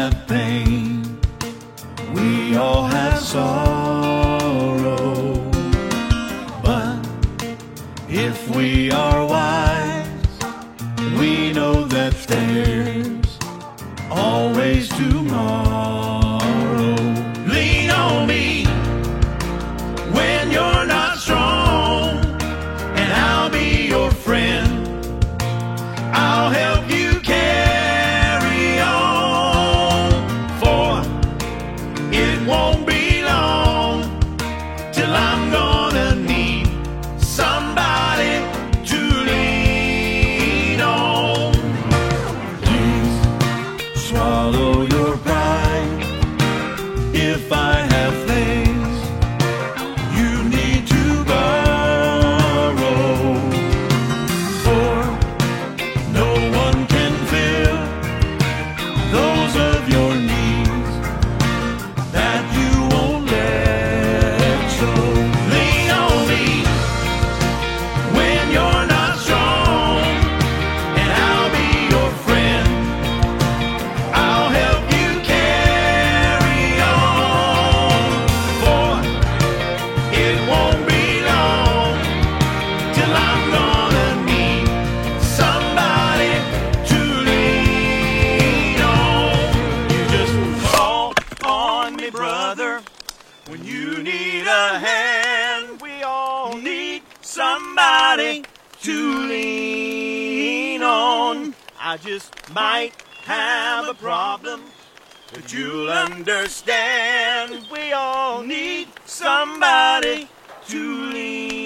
have pain, we all have sorrow. But if we are wise, we know that there's always tomorrow. Lean on me when you're not strong, and I'll be your friend. I'll help you carry on, for it won't be long till I'm gonna need somebody to lean on. Please swallow your pride. If I have things you need to borrow, for no one can fill those of your needs that you won't let show. Lean on me when you're not strong, and I'll be your friend. I'll help you carry on, for it won't be long till I'm gonna need somebody to lean on. You just call on me, brother, when you need a hand. We all need somebody to lean on. I just might have a problem that you'll understand. We all need somebody to lean